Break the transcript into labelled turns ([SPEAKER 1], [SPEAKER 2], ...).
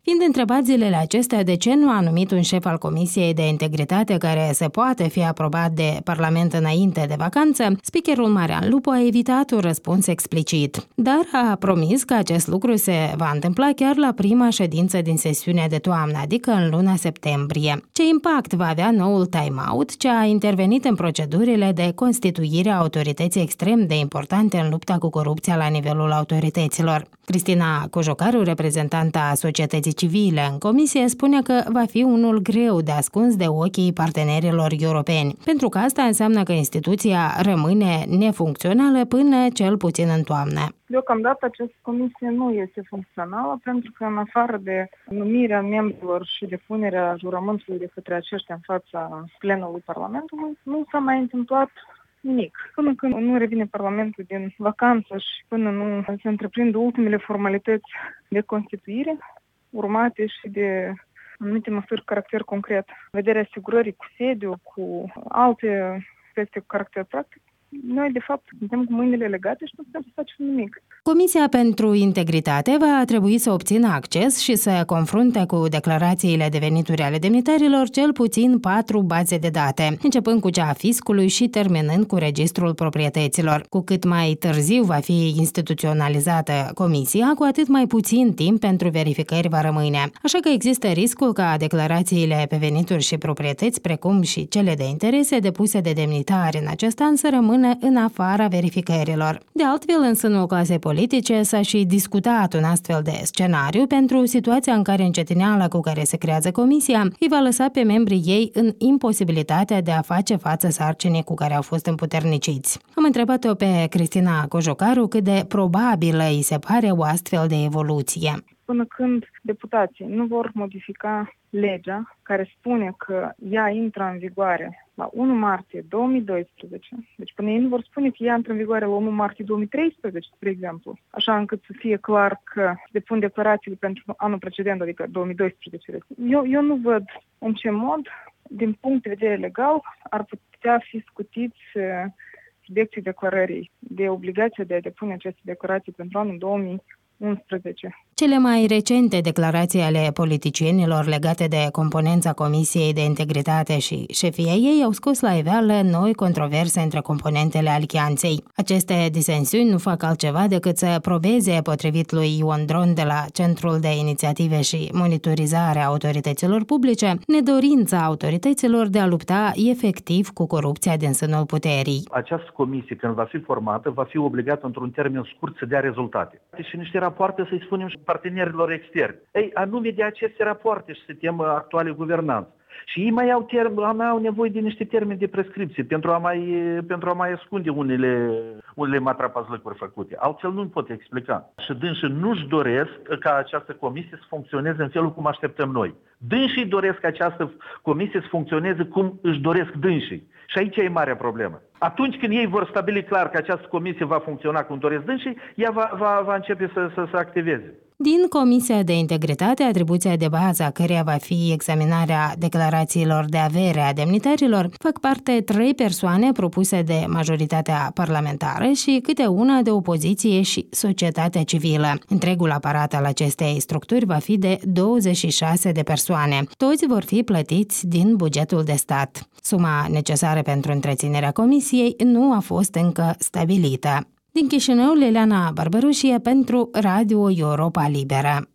[SPEAKER 1] Fiind întrebat zilele acestea de ce nu a numit un șef al Comisiei de Integritate care să poate fi aprobat de Parlament înainte de vacanță, speakerul Marian Lupu a evitat un răspuns explicit, dar a promis că acest lucru se va întâmpla chiar la prima ședință din sesiunea de toamnă, adică în luna septembrie. Ce impact va avea noul time-out ce a intervenit în procedurile de constituire a autorității extrem de importante în lupta cu corupția la nivelul autorităților? Cristina Cojocaru, reprezentanta societății civile în comisie, spune că va fi unul greu de ascuns de ochii partenerilor europeni, pentru că asta înseamnă că instituția rămâne nefuncțională până cel puțin în toamnă.
[SPEAKER 2] Deocamdată această comisie nu este funcțională pentru că în afară de numirea membrilor și depunerea jurământului de către aceștia în fața plenului Parlamentului, nu s-a mai întâmplat nimic. Până când nu revine Parlamentul din vacanță și până nu se întreprind ultimele formalități de constituire, urmate și de anumite măsuri cu caracter concret, vederea asigurării cu sediu, cu alte aspecte cu caracter practic, noi, de fapt, suntem cu mâinile legate și nu putem să facem nimic.
[SPEAKER 1] Comisia pentru Integritate va trebui să obțină acces și să confrunte cu declarațiile de venituri ale demnitarilor cel puțin 4 baze de date, începând cu cea a fiscului și terminând cu registrul proprietăților. Cu cât mai târziu va fi instituționalizată comisia, cu atât mai puțin timp pentru verificări va rămâne. Așa că există riscul ca declarațiile pe venituri și proprietăți, precum și cele de interese depuse de demnitari în acest an, să rămână în afara verificărilor. De altfel, în sânul clasei politice s-a și discutat un astfel de scenariu pentru situația în care încetineala cu care se creează comisia îi va lăsa pe membrii ei în imposibilitatea de a face față sarcinii cu care au fost împuterniciți. Am întrebat-o pe Cristina Cojocaru cât de probabilă îi se pare o astfel de evoluție.
[SPEAKER 2] Până când deputații nu vor modifica legea care spune că ea intră în vigoare la 1 martie 2012, deci până ei nu vor spune că ea intră în vigoare la 1 martie 2013, spre exemplu, așa încât să fie clar că depun declarațiile pentru anul precedent, adică 2012. Eu nu văd în ce mod, din punct de vedere legal, ar putea fi scutiți subiecții declarării de obligația de a depune aceste declarații pentru anul 2011.
[SPEAKER 1] Cele mai recente declarații ale politicienilor legate de componența Comisiei de Integritate și șefia ei au scos la iveală noi controverse între componentele alianței. Aceste disensiuni nu fac altceva decât să probeze, potrivit lui Ion Dron de la Centrul de Inițiative și Monitorizare a Autorităților Publice, nedorința autorităților de a lupta efectiv cu corupția din sânul puterii.
[SPEAKER 3] Această comisie, când va fi formată, va fi obligată într-un termen scurt să dea rezultate. Și niște rapoarte, să-i spunem, și partenerilor externi. Anume de aceste rapoarte și se temă actuale guvernanți. Și ei mai au nevoie de niște termeni de prescripție pentru a mai ascunde unele matrapazlăcuri făcute. Altfel nu pot explica. Și dânsii nu-și doresc ca această comisie să funcționeze în felul cum așteptăm noi. Dânsii doresc ca această comisie să funcționeze cum își doresc dânsii. Și aici e marea problemă. Atunci când ei vor stabili clar că această comisie va funcționa cum doresc dânsii, ea va începe să activeze.
[SPEAKER 1] Din Comisia de Integritate, atribuția de bază a căreia va fi examinarea declarațiilor de avere a demnitarilor, fac parte 3 persoane propuse de majoritatea parlamentară și câte una de opoziție și societatea civilă. Întregul aparat al acestei structuri va fi de 26 de persoane. Toți vor fi plătiți din bugetul de stat. Suma necesară pentru întreținerea comisiei nu a fost încă stabilită. Din Chișinău, Liliana Barbaroșie pentru Radio Europa Liberă.